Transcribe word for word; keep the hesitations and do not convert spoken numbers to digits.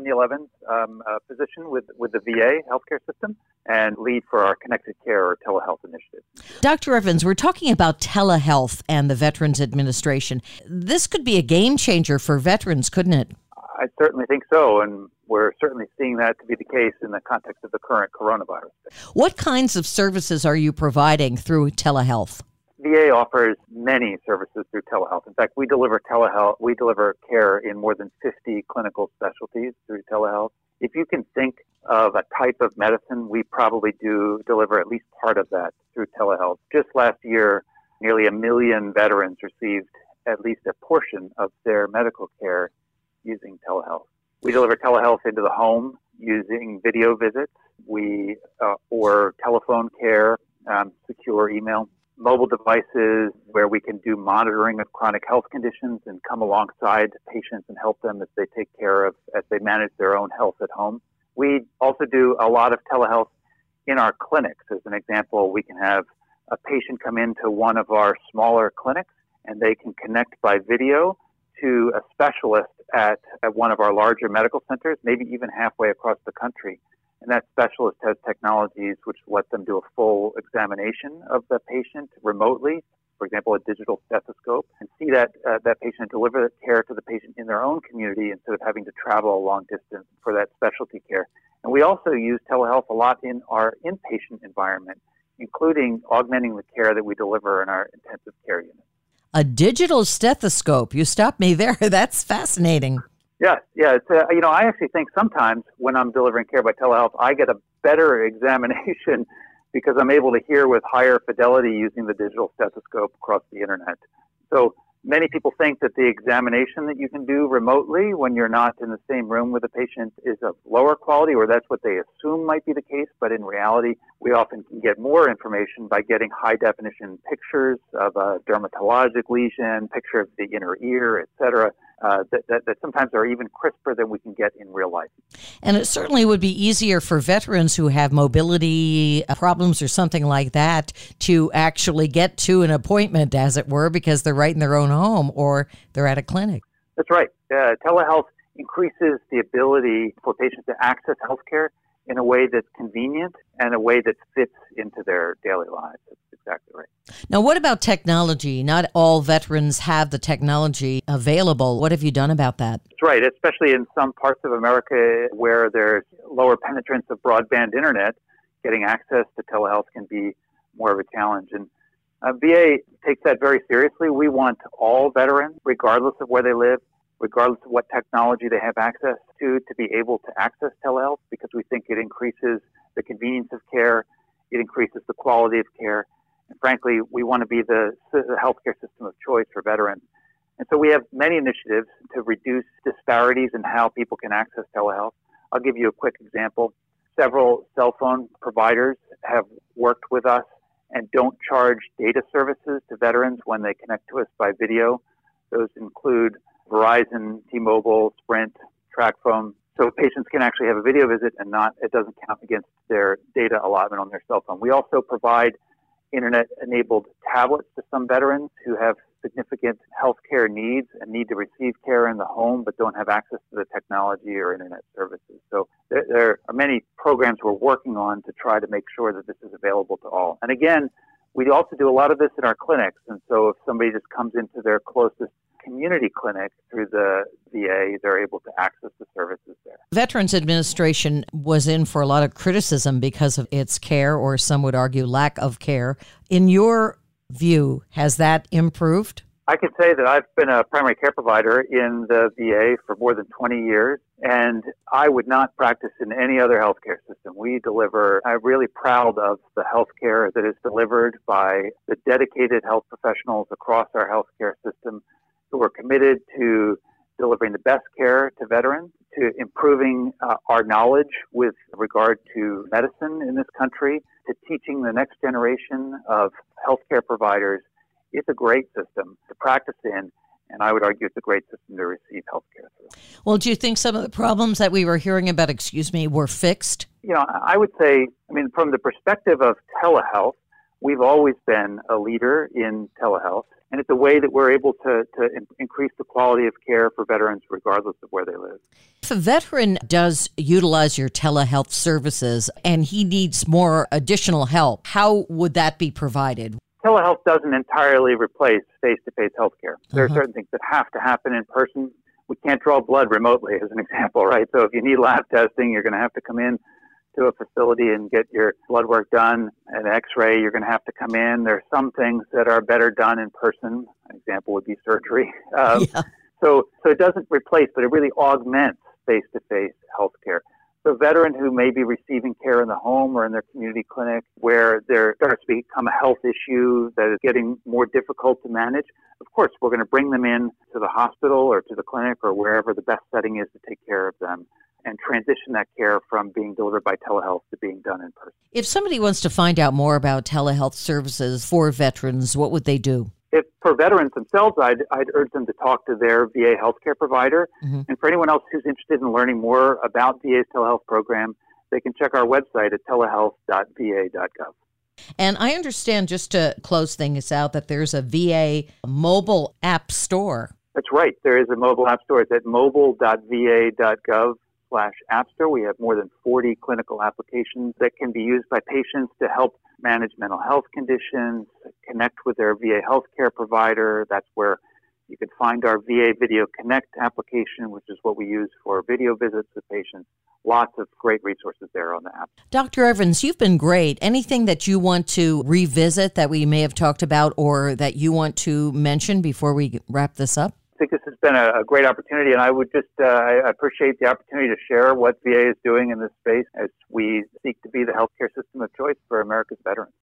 the eleventh um, uh, position with, with the V A healthcare system and lead for our Connected Care or telehealth initiative. Doctor Evans, we're talking about telehealth and the Veterans Administration. This could be a game changer for veterans, couldn't it? I certainly think so, and we're certainly seeing that to be the case in the context of the current coronavirus. What kinds of services are you providing through telehealth? V A offers many services through telehealth. In fact, we deliver telehealth. We deliver care in more than fifty clinical specialties through telehealth. If you can think of a type of medicine, we probably do deliver at least part of that through telehealth. Just last year, nearly a million veterans received at least a portion of their medical care using telehealth. We deliver telehealth into the home using video visits, we uh, or telephone care, um, secure email, mobile devices where we can do monitoring of chronic health conditions and come alongside patients and help them as they take care of, as they manage their own health at home. We also do a lot of telehealth in our clinics. As an example, we can have a patient come into one of our smaller clinics and they can connect by video to a specialist at, at one of our larger medical centers, maybe even halfway across the country. And that specialist has technologies which let them do a full examination of the patient remotely, for example, a digital stethoscope, and see that uh, that patient deliver care to the patient in their own community instead of having to travel a long distance for that specialty care. And we also use telehealth a lot in our inpatient environment, including augmenting the care that we deliver in our intensive care unit. A digital stethoscope. You stopped me there. That's fascinating. Yeah, yeah. It's, uh, you know, I actually think sometimes when I'm delivering care by telehealth, I get a better examination because I'm able to hear with higher fidelity using the digital stethoscope across the internet. So many people think that the examination that you can do remotely when you're not in the same room with the patient is of lower quality, or that's what they assume might be the case. But in reality, we often can get more information by getting high-definition pictures of a dermatologic lesion, picture of the inner ear, et cetera, uh, that, that, that sometimes are even crisper than we can get in real life. And it certainly would be easier for veterans who have mobility problems or something like that to actually get to an appointment, as it were, because they're right in their own home or they're at a clinic. That's right. Uh, telehealth increases the ability for patients to access healthcare in a way that's convenient and a way that fits into their daily lives. That's exactly right. Now, what about technology? Not all veterans have the technology available. What have you done about that? That's right, especially in some parts of America where there's lower penetrance of broadband internet, getting access to telehealth can be more of a challenge. And uh, V A takes that very seriously. We want all veterans, regardless of where they live, regardless of what technology they have access to, to be able to access telehealth because we think it increases the convenience of care, it increases the quality of care, and frankly, we want to be the, the healthcare system of choice for veterans. And so we have many initiatives to reduce disparities in how people can access telehealth. I'll give you a quick example. Several cell phone providers have worked with us and don't charge data services to veterans when they connect to us by video. Those include Verizon, T-Mobile, Sprint, TracFone. So patients can actually have a video visit and not it doesn't count against their data allotment on their cell phone. We also provide internet-enabled tablets to some veterans who have significant healthcare needs and need to receive care in the home but don't have access to the technology or internet services. So there, there are many programs we're working on to try to make sure that this is available to all. And again, we also do a lot of this in our clinics. And so if somebody just comes into their closest community clinic through the V A, they're able to access the services there. Veterans Administration was in for a lot of criticism because of its care, or some would argue lack of care. In your view, has that improved? I can say that I've been a primary care provider in the V A for more than twenty years, and I would not practice in any other healthcare system. We deliver, I'm really proud of the healthcare that is delivered by the dedicated health professionals across our healthcare system who are committed to delivering the best care to veterans, to improving uh, our knowledge with regard to medicine in this country, to teaching the next generation of healthcare providers. It's a great system to practice in, and I would argue it's a great system to receive healthcare through. Well, do you think some of the problems that we were hearing about, excuse me, were fixed? You know, I would say, I mean, from the perspective of telehealth, we've always been a leader in telehealth, and it's a way that we're able to, to in- increase the quality of care for veterans regardless of where they live. If a veteran does utilize your telehealth services and he needs more additional help, how would that be provided? Telehealth doesn't entirely replace face-to-face healthcare. There Uh-huh. are certain things that have to happen in person. We can't draw blood remotely, as an example, right? So if you need lab testing, you're going to have to come in to a facility and get your blood work done. An x-ray, you're going to have to come in. There are some things that are better done in person. An example would be surgery. Um, Yeah. so, so it doesn't replace, but it really augments face-to-face healthcare. So a veteran who may be receiving care in the home or in their community clinic where there starts to become a health issue that is getting more difficult to manage, of course, we're going to bring them in to the hospital or to the clinic or wherever the best setting is to take care of them and transition that care from being delivered by telehealth to being done in person. If somebody wants to find out more about telehealth services for veterans, what would they do? If for veterans themselves, I'd, I'd urge them to talk to their V A healthcare provider. Mm-hmm. And for anyone else who's interested in learning more about V A's telehealth program, they can check our website at telehealth dot v a dot gov. And I understand, just to close things out, that there's a V A mobile app store. That's right. There is a mobile app store. It's at mobile dot v a dot gov slash app store. We have more than forty clinical applications that can be used by patients to help manage mental health conditions, connect with their V A healthcare provider. That's where you can find our V A Video Connect application, which is what we use for video visits with patients. Lots of great resources there on the app. Doctor Evans, you've been great. Anything that you want to revisit that we may have talked about or that you want to mention before we wrap this up? I think this has been a, a great opportunity, and I would just uh, I appreciate the opportunity to share what V A is doing in this space as we seek to be the healthcare system of choice for America's veterans.